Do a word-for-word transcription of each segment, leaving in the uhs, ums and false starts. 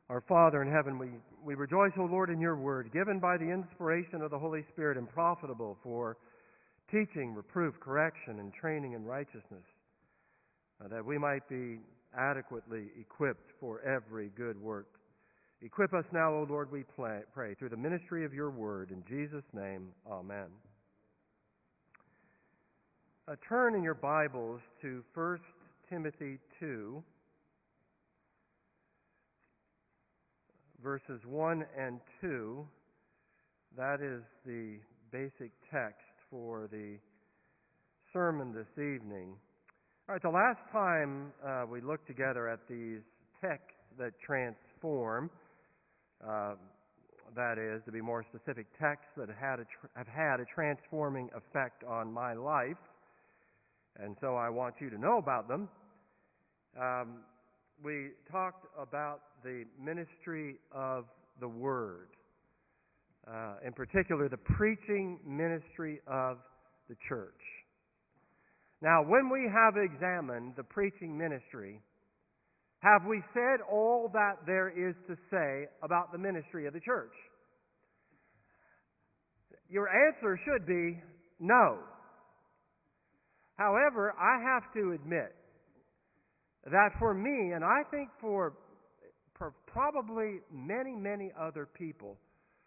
Our Father in heaven, we, we rejoice, O Lord, in your word, given by the inspiration of the Holy Spirit and profitable for teaching, reproof, correction, and training in righteousness, uh, that we might be adequately equipped for every good work. Equip us now, O Lord, we pray, pray, through the ministry of your word. In Jesus' name, amen. Uh, turn in your Bibles to First Timothy two. Verses one and two, that is the basic text for the sermon this evening. All right, the last time uh, we looked together at these texts that transform, uh, that is, to be more specific, texts that had a tr- have had a transforming effect on my life, and so I want you to know about them. Um, we talked about the ministry of the Word, uh, in particular the preaching ministry of the church. Now, when we have examined the preaching ministry, have we said all that there is to say about the ministry of the church? Your answer should be no. However, I have to admit that for me, and I think for, for probably many, many other people,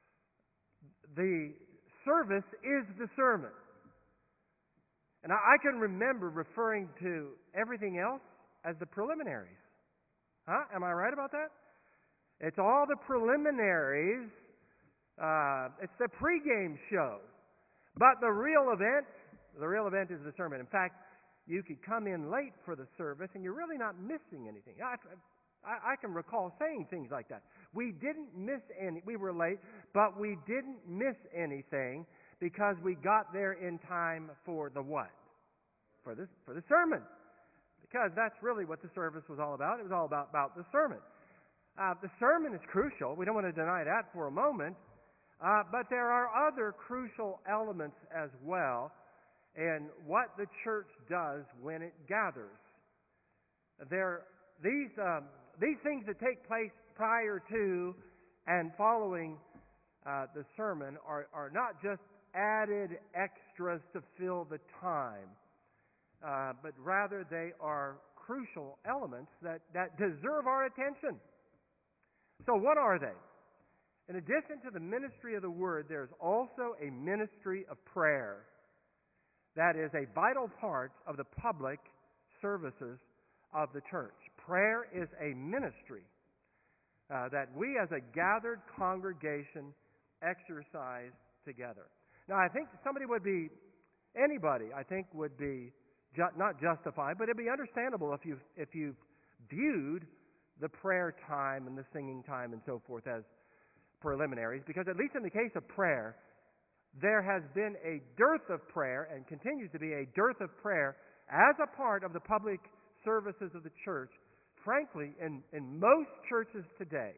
the service is the sermon. And I, I can remember referring to everything else as the preliminaries. Huh? Am I right about that? It's all the preliminaries. Uh, it's the pregame show. But the real event, the real event is the sermon. In fact, you could come in late for the service and you're really not missing anything. I, I, I can recall saying things like that. We didn't miss any, we were late, but we didn't miss anything because we got there in time for the what? For the, for the sermon. Because that's really what the service was all about. It was all about, about the sermon. Uh, the sermon is crucial. We don't want to deny that for a moment. Uh, but there are other crucial elements as well and what the church does when it gathers. There, these um, these things that take place prior to and following uh, the sermon are, are not just added extras to fill the time, uh, but rather they are crucial elements that, that deserve our attention. So what are they? In addition to the ministry of the Word, there's also a ministry of prayer. That is a vital part of the public services of the church. Prayer is a ministry uh, that we as a gathered congregation exercise together. Now, I think somebody would be, anybody, I think, would be ju- not justified, but it'd be understandable if you if you viewed the prayer time and the singing time and so forth as preliminaries, because at least in the case of prayer, there has been a dearth of prayer and continues to be a dearth of prayer as a part of the public services of the church. Frankly, in, in most churches today,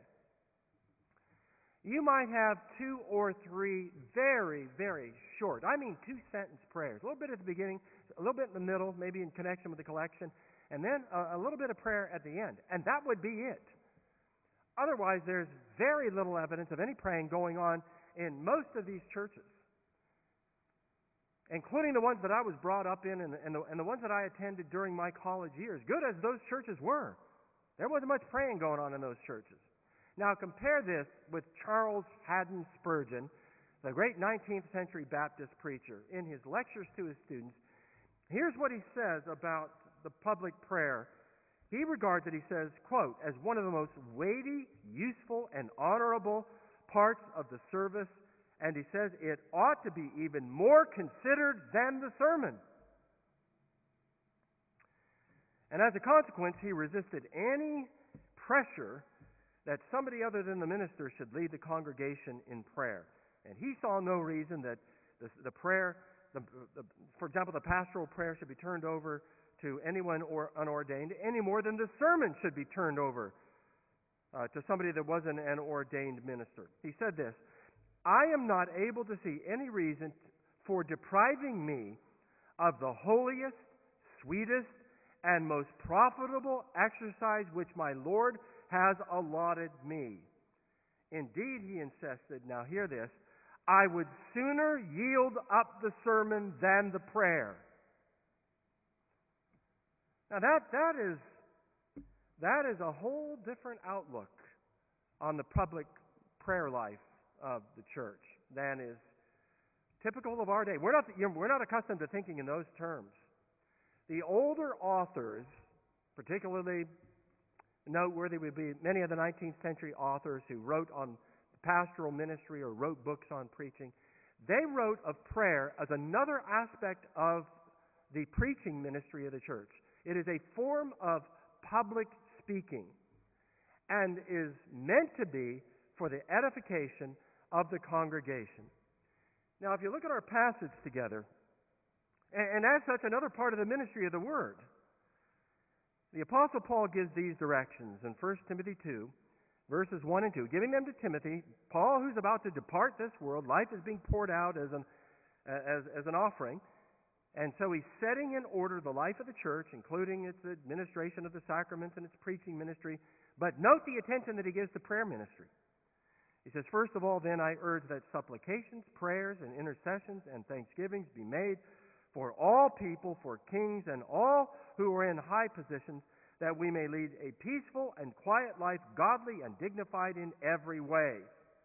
you might have two or three very, very short, I mean two-sentence prayers. A little bit at the beginning, a little bit in the middle, maybe in connection with the collection, and then a, a little bit of prayer at the end. And that would be it. Otherwise, there's very little evidence of any praying going on in most of these churches, including the ones that I was brought up in and, and, the, and the ones that I attended during my college years. Good as those churches were, there wasn't much praying going on in those churches. Now compare this with Charles Haddon Spurgeon, the great nineteenth century Baptist preacher. In his lectures to his students, here's what he says about the public prayer. He regards it, he says, quote, as one of the most weighty, useful, and honorable parts of the service. And he says it ought to be even more considered than the sermon. And as a consequence, he resisted any pressure that somebody other than the minister should lead the congregation in prayer. And he saw no reason that the, the prayer, the, the, for example, the pastoral prayer should be turned over to anyone or unordained, any more than the sermon should be turned over uh, to somebody that wasn't an ordained minister. He said this, I am not able to see any reason for depriving me of the holiest, sweetest, and most profitable exercise which my Lord has allotted me. Indeed, he insisted, now hear this, I would sooner yield up the sermon than the prayer. Now that, that is that is a whole different outlook on the public prayer life of the church than is typical of our day. We're not, you know, we're not accustomed to thinking in those terms. The older authors, particularly noteworthy would be many of the nineteenth century authors who wrote on pastoral ministry or wrote books on preaching. They wrote of prayer as another aspect of the preaching ministry of the church. It is a form of public speaking and is meant to be for the edification of the congregation. Now, if you look at our passage together, and, and as such, another part of the ministry of the Word, the Apostle Paul gives these directions in First Timothy two, verses one and two, giving them to Timothy. Paul, who's about to depart this world, life is being poured out as an, as, as an offering, and so he's setting in order the life of the church, including its administration of the sacraments and its preaching ministry. But note the attention that he gives to prayer ministry. He says, first of all, then I urge that supplications, prayers, and intercessions and thanksgivings be made for all people, for kings and all who are in high positions, that we may lead a peaceful and quiet life, godly and dignified in every way.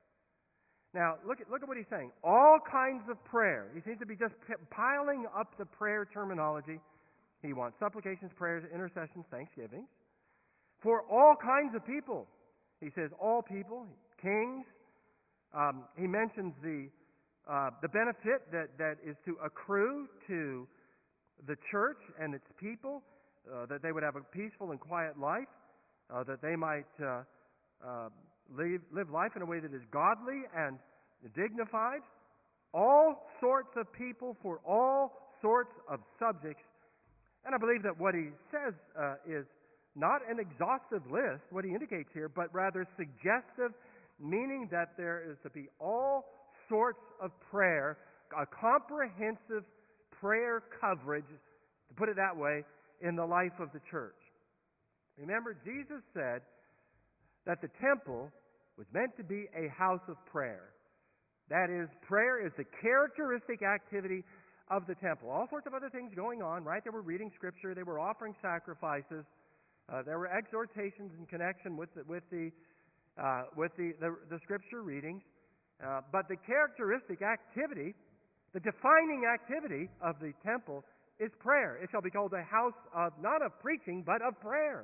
Now, look at, look at what he's saying. All kinds of prayer. He seems to be just p- piling up the prayer terminology. He wants supplications, prayers, intercessions, thanksgivings. For all kinds of people. He says all people, kings. Um, he mentions the, uh, the benefit that, that is to accrue to the church and its people, uh, that they would have a peaceful and quiet life, uh, that they might uh, uh, live, live life in a way that is godly and dignified. All sorts of people for all sorts of subjects. And I believe that what he says uh, is not an exhaustive list, what he indicates here, but rather suggestive, meaning that there is to be all sorts of prayer, a comprehensive prayer coverage, to put it that way, in the life of the church. Remember, Jesus said that the temple was meant to be a house of prayer. That is, prayer is the characteristic activity of the temple. All sorts of other things going on, right? They were reading Scripture, they were offering sacrifices, uh, there were exhortations in connection with the, with the, uh, with the, the, the Scripture readings. Uh, but the characteristic activity, the defining activity of the temple is prayer. It shall be called a house of, not of preaching, but of prayer.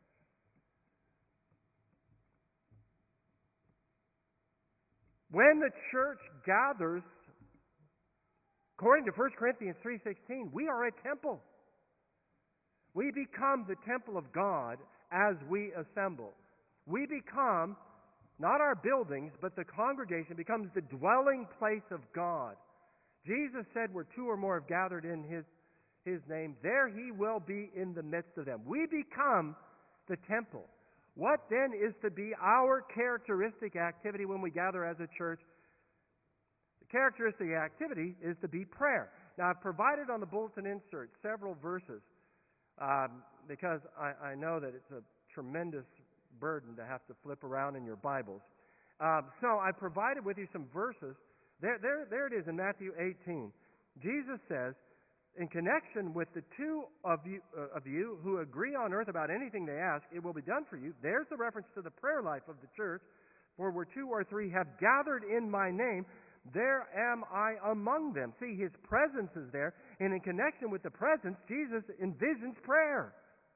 When the church gathers, according to First Corinthians three sixteen, we are a temple. We become the temple of God as we assemble. We become, not our buildings, but the congregation becomes the dwelling place of God. Jesus said, where two or more have gathered in His, His name, there He will be in the midst of them. We become the temple. What then is to be our characteristic activity when we gather as a church? The characteristic activity is to be prayer. Now, I've provided on the bulletin insert several verses um, because I, I know that it's a tremendous burden to have to flip around in your Bibles. Um, so I provided with you some verses. There, there, there it is in Matthew eighteen. Jesus says, in connection with the two of you, uh, of you who agree on earth about anything they ask, it will be done for you. There's the reference to the prayer life of the church. For where two or three have gathered in my name, there am I among them. See, His presence is there, and in connection with the presence, Jesus envisions prayer.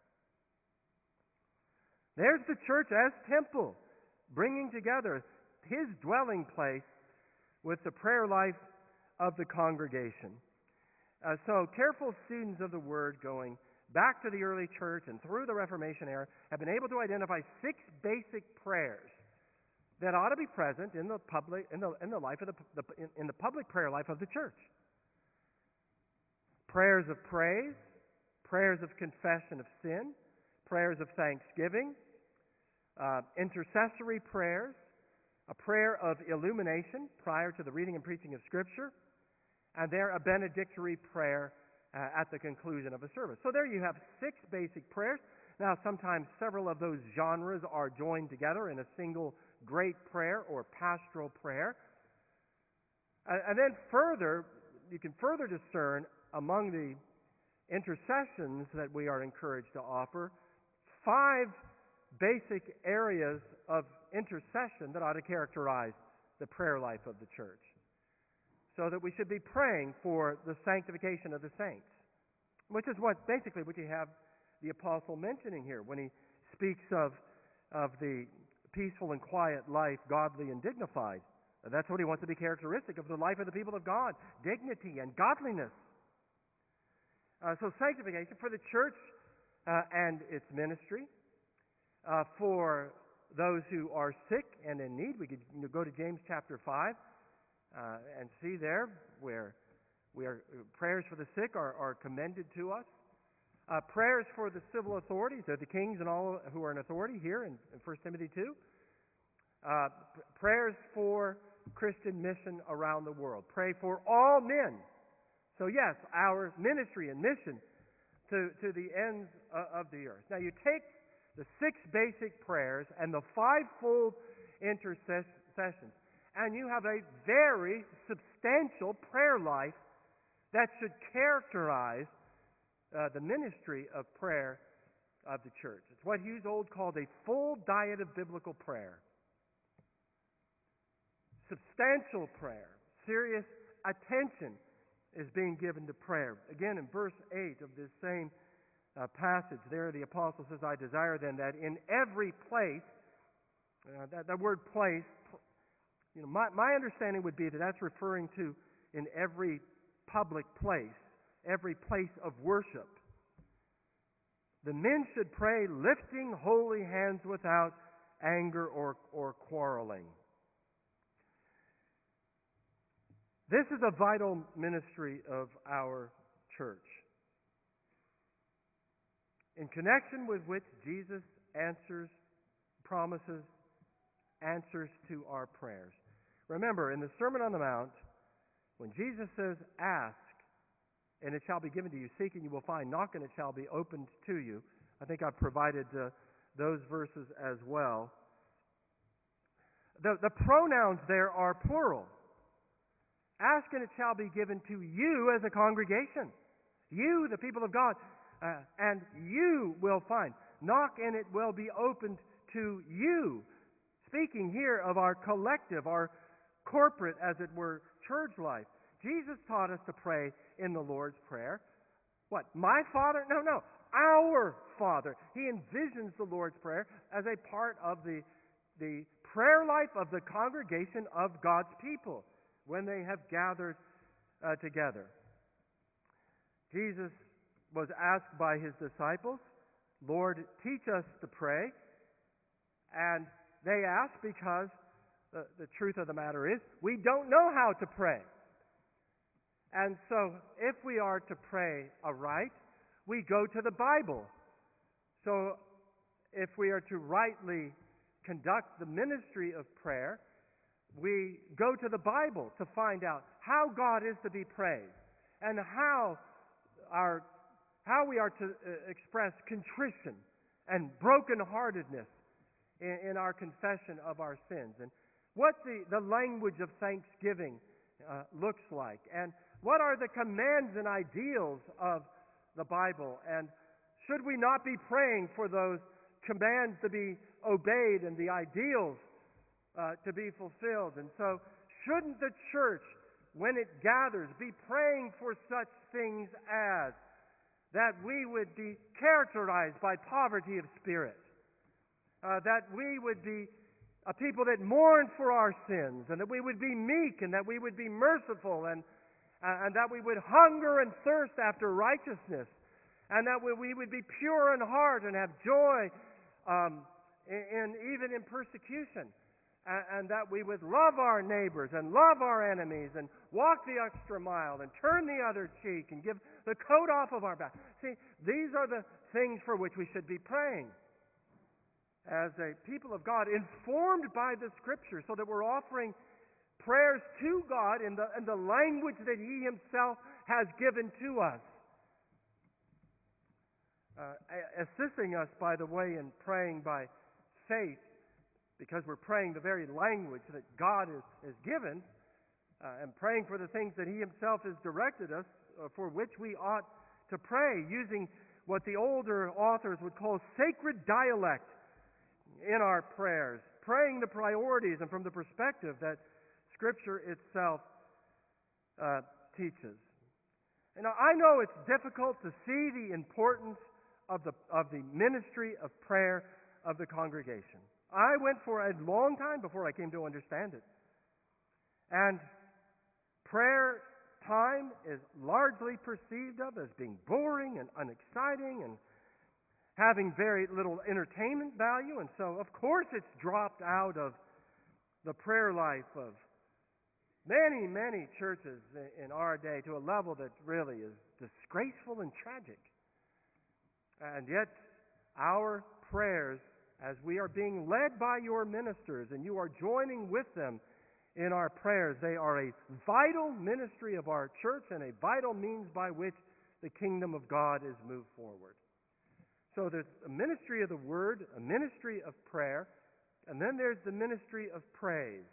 There's the church as temple, bringing together His dwelling place with the prayer life of the congregation. Uh, so careful students of the Word going back to the early church and through the Reformation era have been able to identify six basic prayers that ought to be present in the public in the in the life of the, the in, in the public prayer life of the church. Prayers of praise, prayers of confession of sin, prayers of thanksgiving, uh, intercessory prayers, a prayer of illumination prior to the reading and preaching of Scripture, and there a benedictory prayer uh, at the conclusion of a service. So there you have six basic prayers. Now, sometimes several of those genres are joined together in a single great prayer or pastoral prayer. Uh, and then further, you can further discern among the intercessions that we are encouraged to offer five basic areas of intercession that ought to characterize the prayer life of the church. So that we should be praying for the sanctification of the saints, which is what basically what you have the apostle mentioning here when he speaks of, of the peaceful and quiet life, godly and dignified. That's what he wants to be characteristic of the life of the people of God, dignity and godliness. Uh, so sanctification for the church uh, and its ministry, uh, for those who are sick and in need. We could you know, go to James chapter five uh, and see there where we are prayers for the sick are, are commended to us. Uh, prayers for the civil authorities, they're the kings and all who are in authority here in, in First Timothy two. Uh, p- prayers for Christian mission around the world. Pray for all men. So yes, our ministry and mission to, to the ends uh, of the earth. Now you take the six basic prayers and the fivefold intercessions, and you have a very substantial prayer life that should characterize uh, the ministry of prayer of the church. It's what Hughes Old called a full diet of biblical prayer. Substantial prayer, serious attention is being given to prayer. Again, in verse eight of this same uh, passage, there the apostle says, I desire then that in every place, uh, that, that word place, you know, my, my understanding would be that that's referring to in every public place, every place of worship. The men should pray lifting holy hands without anger or, or quarreling. This is a vital ministry of our church, in connection with which Jesus answers, promises, answers to our prayers. Remember, in the Sermon on the Mount, when Jesus says, ask, and it shall be given to you, seek and you will find, knock and it shall be opened to you. I think I've provided uh, those verses as well. The, the pronouns there are plural. Ask and it shall be given to you as a congregation. You, the people of God, uh, and you will find. Knock and it will be opened to you. Speaking here of our collective, our corporate, as it were, church life. Jesus taught us to pray in the Lord's Prayer. What? My Father? No, no. Our Father. He envisions the Lord's Prayer as a part of the, the prayer life of the congregation of God's people when they have gathered uh, together. Jesus was asked by His disciples, Lord, teach us to pray. And they asked because the, the truth of the matter is, we don't know how to pray. And so, if we are to pray aright, we go to the Bible. So, if we are to rightly conduct the ministry of prayer, we go to the Bible to find out how God is to be praised and how our how we are to uh, express contrition and brokenheartedness in, in our confession of our sins, and what the, the language of thanksgiving uh, looks like, and what are the commands and ideals of the Bible, and should we not be praying for those commands to be obeyed and the ideals uh, to be fulfilled? And so, shouldn't the church, when it gathers, be praying for such things as that we would be characterized by poverty of spirit, uh, that we would be a people that mourn for our sins, and that we would be meek, and that we would be merciful, and Uh, and that we would hunger and thirst after righteousness, and that we, we would be pure in heart and have joy um, in, in even in persecution, and, and that we would love our neighbors and love our enemies and walk the extra mile and turn the other cheek and give the coat off of our back. See, these are the things for which we should be praying as a people of God, informed by the Scripture, so that we're offering prayers to God in the, in the language that He Himself has given to us. uh, assisting us, by the way, in praying by faith, because we're praying the very language that God has, has given, uh, and praying for the things that He Himself has directed us, uh, for which we ought to pray, using what the older authors would call sacred dialect in our prayers, praying the priorities and from the perspective that Scripture itself uh, teaches. And I know it's difficult to see the importance of the of the ministry of prayer of the congregation. I went for a long time before I came to understand it. And prayer time is largely perceived of as being boring and unexciting and having very little entertainment value. And so, of course, it's dropped out of the prayer life of many, many churches in our day to a level that really is disgraceful and tragic. And yet, our prayers, as we are being led by your ministers and you are joining with them in our prayers, they are a vital ministry of our church and a vital means by which the kingdom of God is moved forward. So there's a ministry of the word, a ministry of prayer, and then there's the ministry of praise.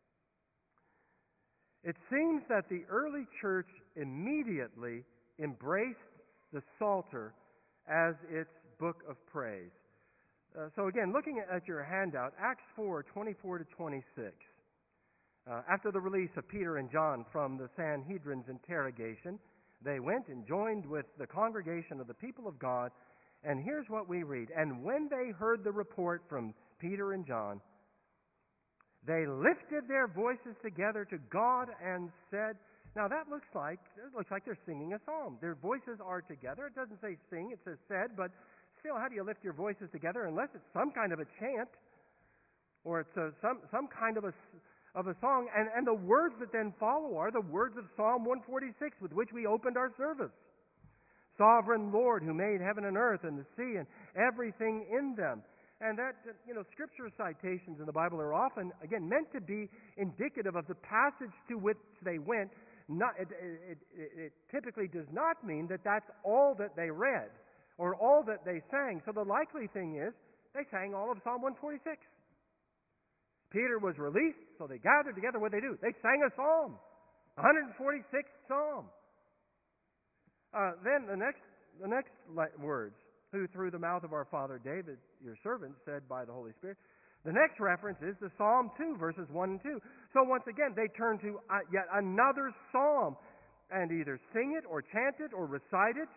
It seems that the early church immediately embraced the Psalter as its book of praise. Uh, so again, looking at your handout, Acts four, twenty-four to twenty-six. Uh, after the release of Peter and John from the Sanhedrin's interrogation, they went and joined with the congregation of the people of God. And here's what we read. And when they heard the report from Peter and John, they lifted their voices together to God and said, now that looks like it looks like they're singing a psalm. Their voices are together. It doesn't say sing, it says said, but still, how do you lift your voices together unless it's some kind of a chant or it's a, some some kind of a of a song? And and the words that then follow are the words of Psalm one forty-six, with which we opened our service. Sovereign Lord, who made heaven and earth and the sea and everything in them. And that, you know, scripture citations in the Bible are often, again, meant to be indicative of the passage to which they went. Not, it, it, it, it typically does not mean that that's all that they read or all that they sang. So the likely thing is they sang all of Psalm one forty-six. Peter was released, so they gathered together. What did they do? They sang a psalm, one forty-sixth Psalm. Uh, then the next, the next words, who through the mouth of our father David, your servant, said by the Holy Spirit. The next reference is the Psalm two, verses one and two. So once again, they turn to uh, yet another psalm and either sing it or chant it or recite it.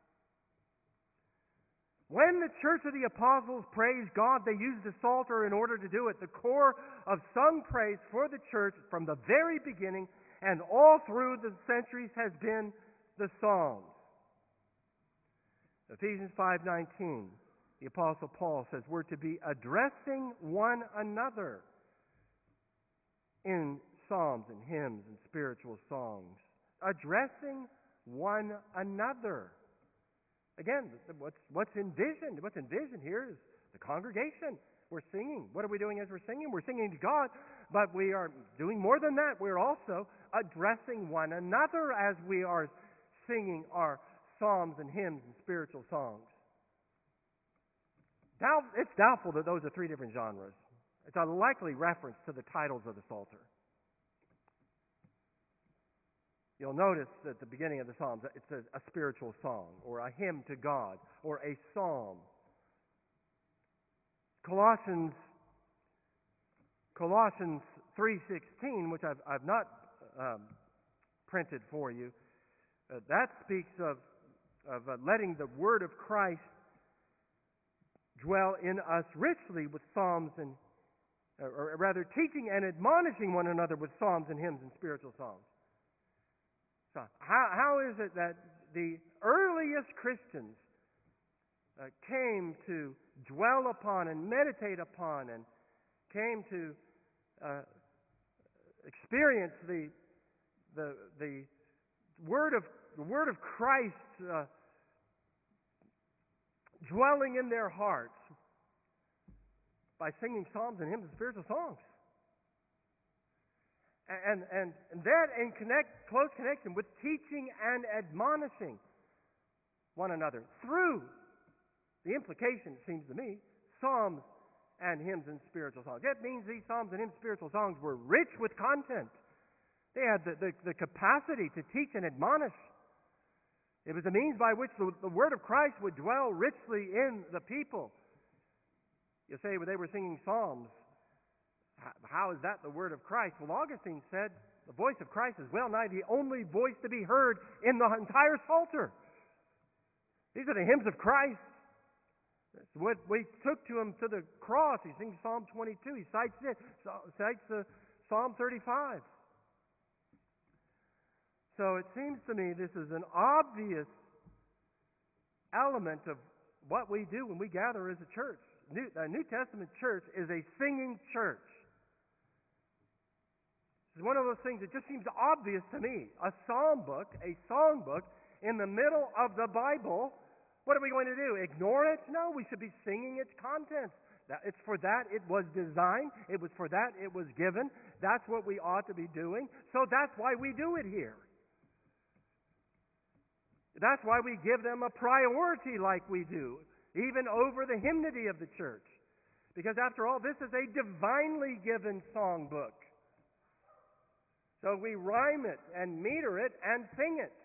When the church of the apostles praised God, they used the Psalter in order to do it. The core of sung praise for the church from the very beginning and all through the centuries has been the Psalms. Ephesians five nineteen, the Apostle Paul says we're to be addressing one another in psalms and hymns and spiritual songs. Addressing one another. Again, what's, what's envisioned? What's envisioned here is the congregation. We're singing. What are we doing as we're singing? We're singing to God, but we are doing more than that. We're also addressing one another as we are singing our psalms and hymns and spiritual songs. Now, it's doubtful that those are three different genres. It's a likely reference to the titles of the Psalter. You'll notice at the beginning of the Psalms, it says a spiritual song, or a hymn to God, or a psalm. Colossians, Colossians three sixteen, which I've, I've not um, printed for you, uh, that speaks of, of uh, letting the word of Christ dwell in us richly with psalms and, or rather, teaching and admonishing one another with psalms and hymns and spiritual songs. So how, how is it that the earliest Christians uh, came to dwell upon and meditate upon and came to uh, experience the, the, the word of the word of Christ uh, dwelling in their hearts by singing psalms and hymns and spiritual songs? And, and, and that in connect, close connection with teaching and admonishing one another through the implication, it seems to me, psalms and hymns and spiritual songs. That means these psalms and hymns and spiritual songs were rich with content. They had the, the, the capacity to teach and admonish. It was a means by which the, the word of Christ would dwell richly in the people. You say, well, they were singing psalms. How is that the word of Christ? Well, Augustine said the voice of Christ is well nigh the only voice to be heard in the entire Psalter. These are the hymns of Christ. That's what we took to him to the cross. He sings Psalm twenty-two. He cites it, cites uh, Psalm thirty-five. So it seems to me this is an obvious element of what we do when we gather as a church. New, a New Testament church is a singing church. It's one of those things that just seems obvious to me. A psalm book, a song book, in the middle of the Bible. What are we going to do? Ignore it? No, we should be singing its contents. It's for that it was designed. It was for that it was given. That's what we ought to be doing. So that's why we do it here. That's why we give them a priority like we do, even over the hymnody of the church. Because after all, this is a divinely given song book. So we rhyme it and meter it and sing it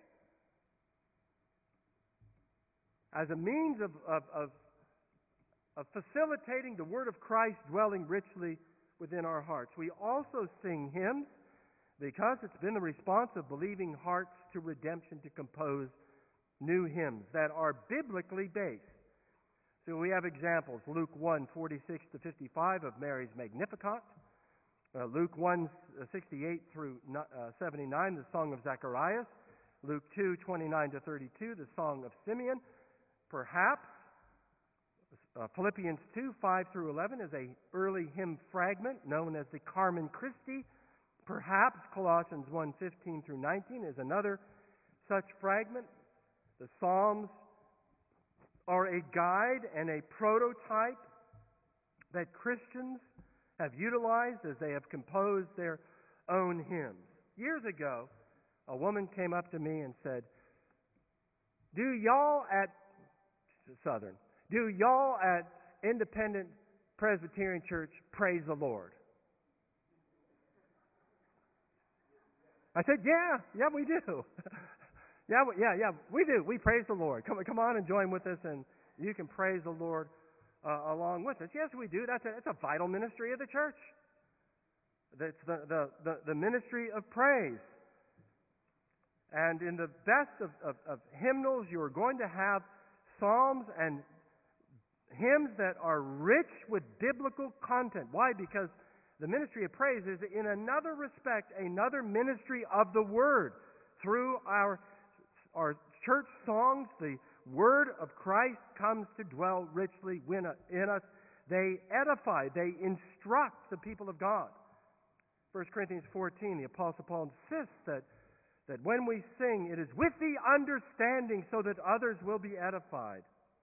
as a means of, of, of, of facilitating the word of Christ dwelling richly within our hearts. We also sing hymns because it's been the response of believing hearts to redemption to compose new hymns that are biblically based. So we have examples. Luke one, forty-six to fifty-five of Mary's Magnificat. Uh, Luke one, sixty-eight through seventy-nine, the Song of Zacharias. Luke two, twenty-nine to thirty-two, the Song of Simeon. Perhaps uh, Philippians two, five through eleven is a early hymn fragment known as the Carmen Christi. Perhaps Colossians one, fifteen through nineteen is another such fragment. The Psalms are a guide and a prototype that Christians have utilized as they have composed their own hymns. Years ago, a woman came up to me and said, do y'all at Southern, do y'all at Independent Presbyterian Church praise the Lord? I said, yeah, yeah, we do. yeah, we, yeah, yeah, we do. We praise the Lord. Come, come on and join with us, and you can praise the Lord Uh, along with us. Yes, we do. That's a, it's a vital ministry of the church. It's the, the, the, the ministry of praise. And in the best of, of, of hymnals, you're going to have psalms and hymns that are rich with biblical content. Why? Because the ministry of praise is, in another respect, another ministry of the Word. Through our, our church songs, the Word of Christ comes to dwell richly in us. They edify, they instruct the people of God. First Corinthians fourteen, the Apostle Paul insists that, that when we sing, it is with the understanding so that others will be edified.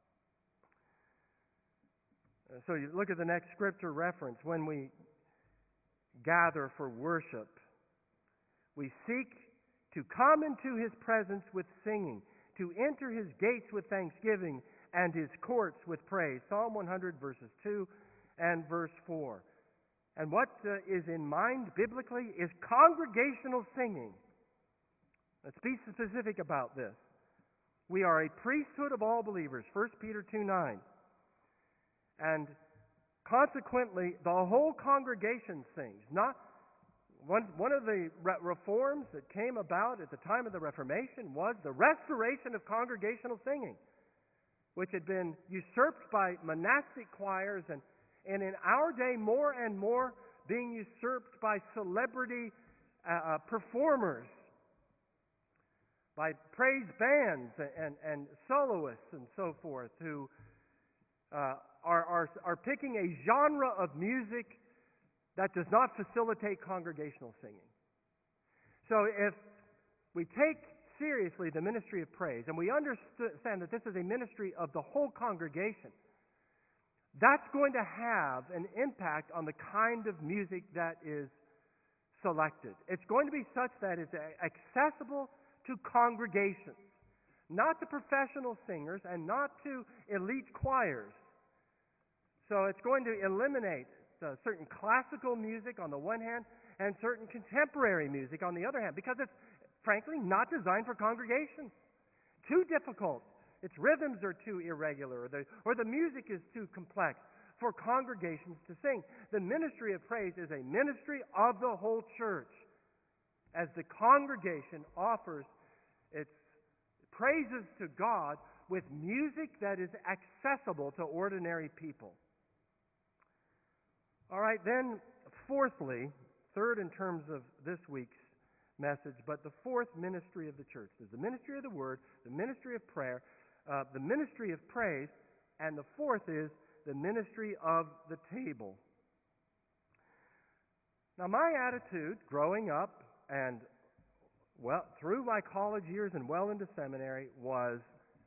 Uh, so you look at the next scripture reference. When we gather for worship, we seek to come into His presence with singing, to enter His gates with thanksgiving and His courts with praise. Psalm one hundred, verses two and verse four. And what uh, is in mind biblically is congregational singing. Let's be specific about this. We are a priesthood of all believers, First Peter two nine. And consequently, the whole congregation sings. Not One, one of the re- reforms that came about at the time of the Reformation was the restoration of congregational singing, which had been usurped by monastic choirs and, and in our day more and more being usurped by celebrity uh, uh, performers, by praise bands and, and, and soloists and so forth who uh, are, are, are picking a genre of music that does not facilitate congregational singing. So if we take seriously the ministry of praise, and we understand that this is a ministry of the whole congregation, that's going to have an impact on the kind of music that is selected. It's going to be such that it's accessible to congregations. not to professional singers and not to elite choirs. So it's going to eliminate uh, certain classical music on the one hand and certain contemporary music on the other hand, because it's frankly not designed for congregations. Too difficult. Its rhythms are too irregular, or the, or the music is too complex for congregations to sing. The ministry of praise is a ministry of the whole church, as the congregation offers its praises to God with music that is accessible to ordinary people. All right, then, fourthly, third in terms of this week's message, but the fourth ministry of the church. There's the ministry of the Word, the ministry of prayer, uh, the ministry of praise, and the fourth is the ministry of the table. Now, my attitude growing up and well through my college years and well into seminary was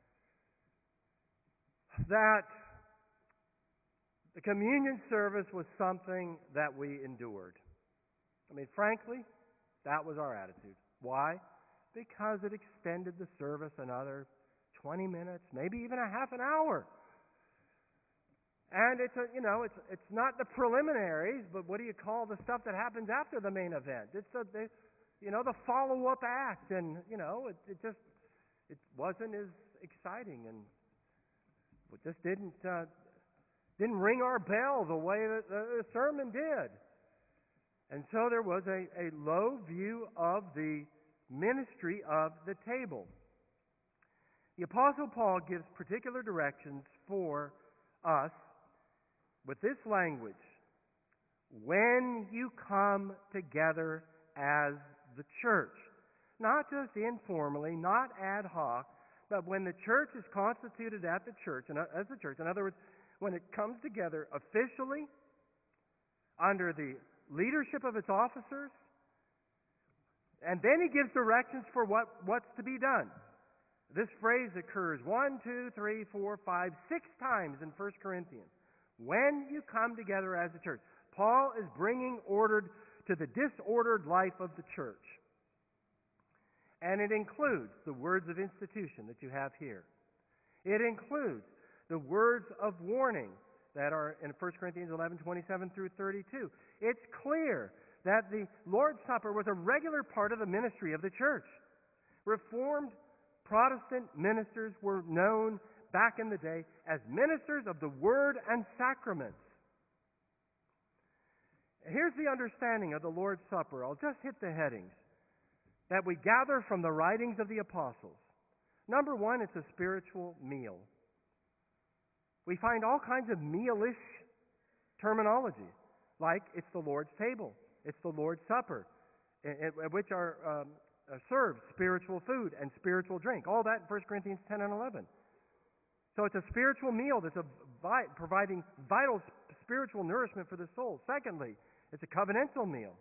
that the communion service was something that we endured. I mean, frankly, that was our attitude. Why? Because it extended the service another twenty minutes, maybe even a half an hour. And it's a, you know, it's it's not the preliminaries, but what do you call the stuff that happens after the main event? It's a, the, you know, the follow-up act, and you know, it, it just it wasn't as exciting, and it just didn't uh, didn't ring our bell the way that the sermon did. And so there was a, a low view of the ministry of the table. The Apostle Paul gives particular directions for us with this language: when you come together as the church. Not just informally, not ad hoc, but when the church is constituted at the church, and as the church. In other words, when it comes together officially under the leadership of its officers, and then he gives directions for what, what's to be done. This phrase occurs one, two, three, four, five, six times in First Corinthians. When you come together as a church. Paul is bringing order to the disordered life of the church. And it includes the words of institution that you have here. It includes the words of warning that are in First Corinthians eleven, twenty-seven through thirty-two. It's clear that the Lord's Supper was a regular part of the ministry of the church. Reformed Protestant ministers were known back in the day as ministers of the Word and Sacraments. Here's the understanding of the Lord's Supper. I'll just hit the headings that we gather from the writings of the apostles. Number one, it's a spiritual meal. We find all kinds of mealish terminology, like it's the Lord's table, it's the Lord's Supper, at which are um, served spiritual food and spiritual drink. All that in First Corinthians ten and eleven. So it's a spiritual meal that's a vi- providing vital spiritual nourishment for the soul. Secondly, it's a covenantal meal.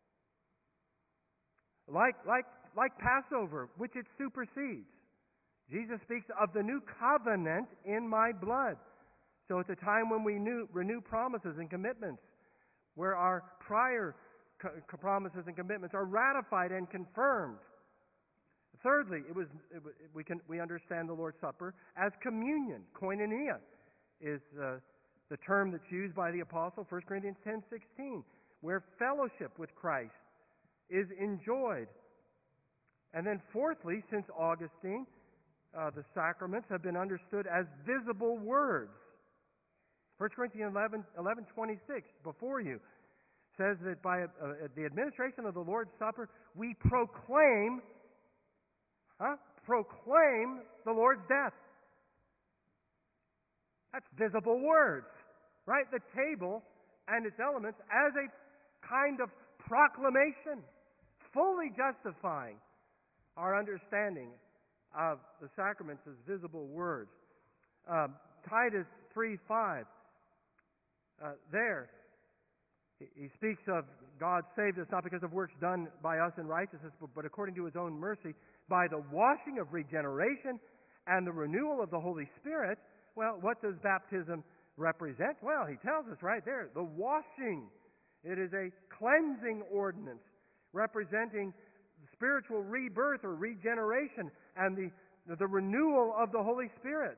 Like, like, like Passover, which it supersedes. Jesus speaks of the new covenant in my blood. So it's a time when we new, renew promises and commitments, where our prior co- promises and commitments are ratified and confirmed. Thirdly, it was, it, we can we understand the Lord's Supper as communion. Koinonia is uh, the term that's used by the apostle, First Corinthians ten sixteen, where fellowship with Christ is enjoyed. And then fourthly, since Augustine, uh, the sacraments have been understood as visible words. First Corinthians eleven twenty-six, before you, says that by uh, the administration of the Lord's Supper, we proclaim, huh? proclaim the Lord's death. That's visible words, right? The table and its elements as a kind of proclamation, fully justifying our understanding of the sacraments as visible words. Um, Titus three five. Uh, there, he, he speaks of God saved us not because of works done by us in righteousness, but, but according to His own mercy, by the washing of regeneration and the renewal of the Holy Spirit. Well, what does baptism represent? Well, he tells us right there, the washing. It is a cleansing ordinance representing spiritual rebirth or regeneration and the the renewal of the Holy Spirit.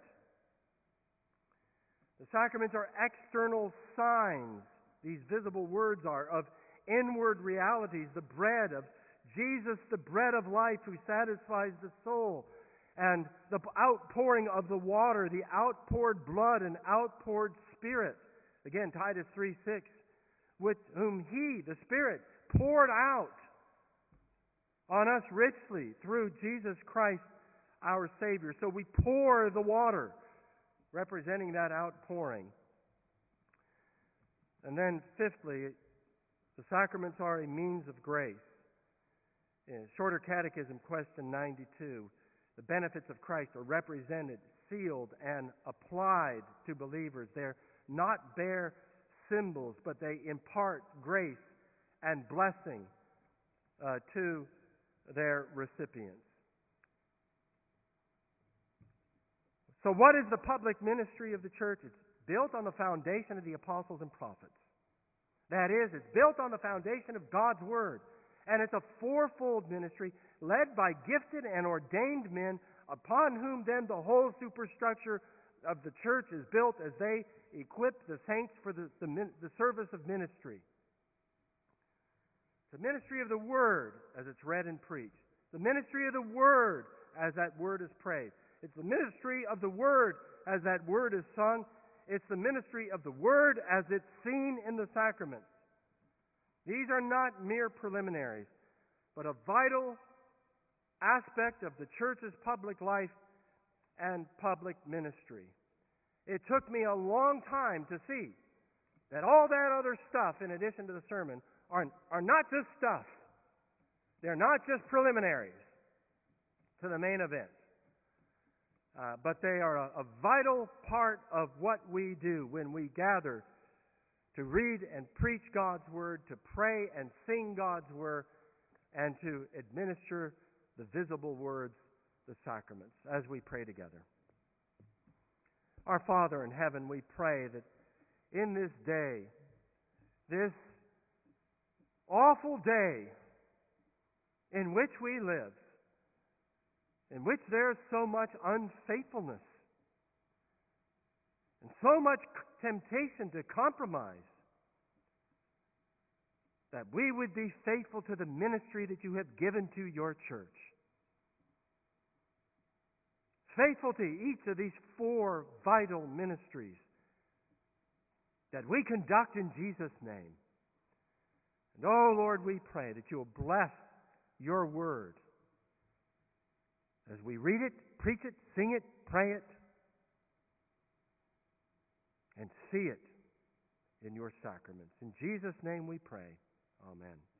The sacraments are external signs, these visible words are, of inward realities. The bread of Jesus, the bread of life who satisfies the soul, and the outpouring of the water, the outpoured blood and outpoured Spirit. Again, Titus three six, with whom He, the Spirit, poured out on us richly through Jesus Christ our Savior. So we pour the water, representing that outpouring. And then fifthly, the sacraments are a means of grace. In Shorter Catechism, question ninety-two, the benefits of Christ are represented, sealed, and applied to believers. They're not bare symbols, but they impart grace and blessing uh, to their recipients. So what is the public ministry of the church? It's built on the foundation of the apostles and prophets. That is, it's built on the foundation of God's Word. And it's a fourfold ministry led by gifted and ordained men, upon whom then the whole superstructure of the church is built as they equip the saints for the, the, the service of ministry. The ministry of the Word as it's read and preached. The ministry of the Word as that Word is prayed. It's the ministry of the Word as that Word is sung. It's the ministry of the Word as it's seen in the sacraments. These are not mere preliminaries, but a vital aspect of the church's public life and public ministry. It took me a long time to see that all that other stuff, in addition to the sermon, are, are not just stuff. They're not just preliminaries to the main event. Uh, but they are a, a vital part of what we do when we gather to read and preach God's Word, to pray and sing God's Word, and to administer the visible words, the sacraments, as we pray together. Our Father in heaven, we pray that in this day, this awful day in which we live, in which there's so much unfaithfulness and so much temptation to compromise, that we would be faithful to the ministry that you have given to your church. Faithful to each of these four vital ministries that we conduct in Jesus' name. And oh Lord, we pray that you will bless your word as we read it, preach it, sing it, pray it, and see it in your sacraments. In Jesus' name we pray. Amen.